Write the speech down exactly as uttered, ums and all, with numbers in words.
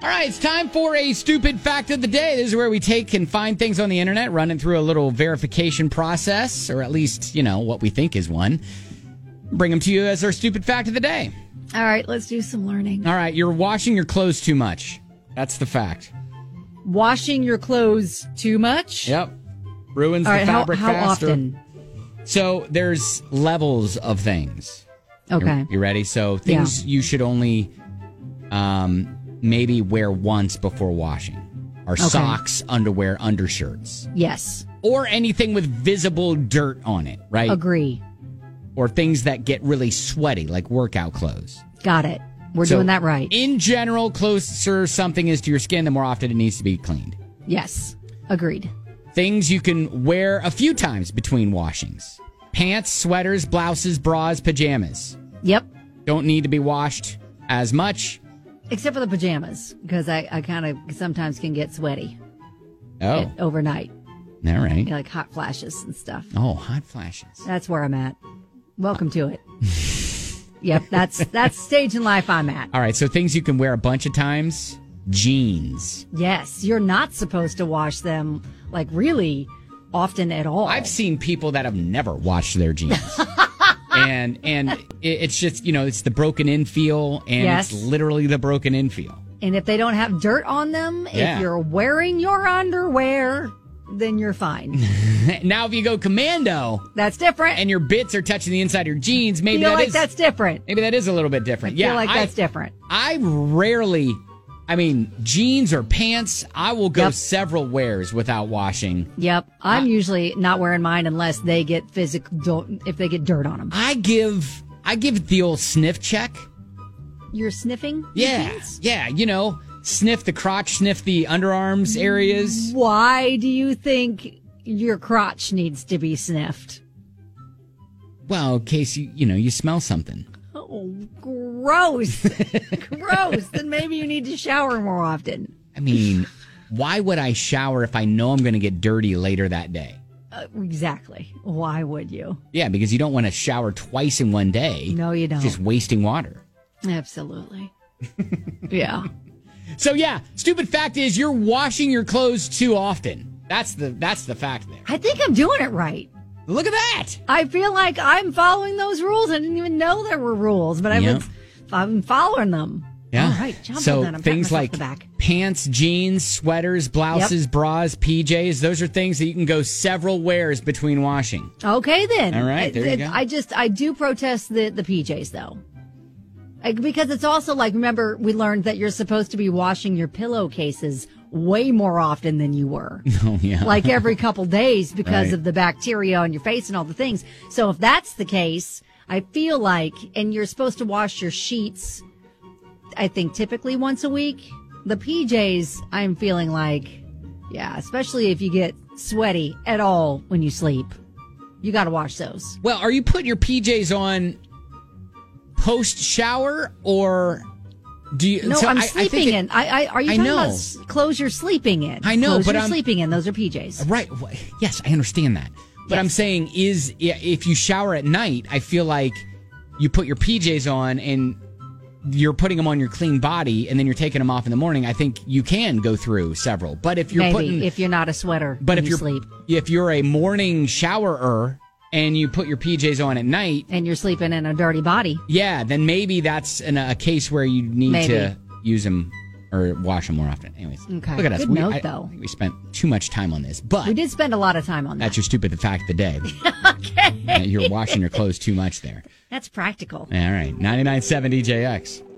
All right, it's time for a stupid fact of the day. This is where we take and find things on the internet, run it through a little verification process, or at least, you know, what we think is one. Bring them to you as our stupid fact of the day. All right, let's do some learning. All right, you're washing your clothes too much. That's the fact. Washing your clothes too much? Yep. Ruins All right, the fabric how, how faster. often? So there's levels of things. Okay. You, you ready? So things Yeah. you should only um, maybe wear once before washing are Okay. socks, underwear, undershirts. Yes. Or anything with visible dirt on it, right? Agree. Or things that get really sweaty, like workout clothes. Got it. We're So, doing that right. In general, closer something is to your skin, the more often it needs to be cleaned. Yes. Agreed. Things you can wear a few times between washings. Pants, sweaters, blouses, bras, pajamas. Yep. Don't need to be washed as much. Except for the pajamas, because I, I kind of sometimes can get sweaty Oh, at- overnight. all right. You know, like hot flashes and stuff. Oh, hot flashes. That's where I'm at. Welcome to it. Yep, that's that's stage in life I'm at. All right, so things you can wear a bunch of times. Jeans. Yes, you're not supposed to wash them like really often at all. I've seen people that have never washed their jeans. and and it, it's just, you know, it's the broken in feel, and Yes. it's literally the broken in feel. And if they don't have dirt on them, Yeah. if you're wearing your underwear, then you're fine. Now, if you go commando That's different. and your bits are touching the inside of your jeans, maybe feel that like is that's different. maybe that is a little bit different. I yeah, feel like I, that's different. I rarely, I mean, jeans or pants, I will go Yep. several wears without washing. Yep, I'm I- usually not wearing mine unless they get physical. If they get dirt on them. I give I give it the old sniff check. You're sniffing. your Yeah, jeans? yeah, you know, sniff the crotch, sniff the underarms areas. Why do you think your crotch needs to be sniffed? Well, in case you you know you smell something. Oh, gross. Gross. Then maybe you need to shower more often. I mean, why would I shower if I know I'm going to get dirty later that day? Uh, exactly. Why would you? Yeah, because you don't want to shower twice in one day. No, you don't. Just wasting water. Absolutely. Yeah. So yeah, stupid fact is you're washing your clothes too often. That's the that's the fact there. I think I'm doing it right. Look at that. I feel like I'm following those rules. I didn't even know there were rules, but I've Yep. been, I've been following them. Yeah. All right. Jump so on that. I'm patting things myself like on the back. pants, jeans, sweaters, blouses, bras, P Js, those are things that you can go several wears between washing. Okay, then. All right, there you I, go. I just, I do protest the, the P Js, though. I, because it's also like, remember, we learned that you're supposed to be washing your pillowcases way more often than you were. Oh, yeah. Like every couple days because Right. of the bacteria on your face and all the things. So if that's the case, I feel like, and you're supposed to wash your sheets, I think typically once a week. The P Js, I'm feeling like, yeah, especially if you get sweaty at all when you sleep, you got to wash those. Well, are you putting your P Js on post shower or do you? No, so I'm I- I think sleeping it- in. I, I are you I talking know. about s- clothes you're sleeping in? I know, clothes but you're I'm- sleeping in. Those are P Js. Right. wh- Yes, I understand that. But Yes. I'm saying is i- if you shower at night, I feel like you put your P Js on and you're putting them on your clean body and then you're taking them off in the morning. I think you can go through several. But if you're Maybe putting if you're not a sweater, but when if you you're sleep if you're a morning showerer and you put your P Js on at night, and you're sleeping in a dirty body. yeah, then maybe that's an, a case where you need Maybe. to use them or wash them more often. Anyways, Okay. look at us. Good we, note, I- though. I think we spent too much time on this, but We did spend a lot of time on that. that's your stupid fact of the day. Okay. Uh, You're washing your clothes too much there. That's practical. All right, ninety-nine point seven D J X.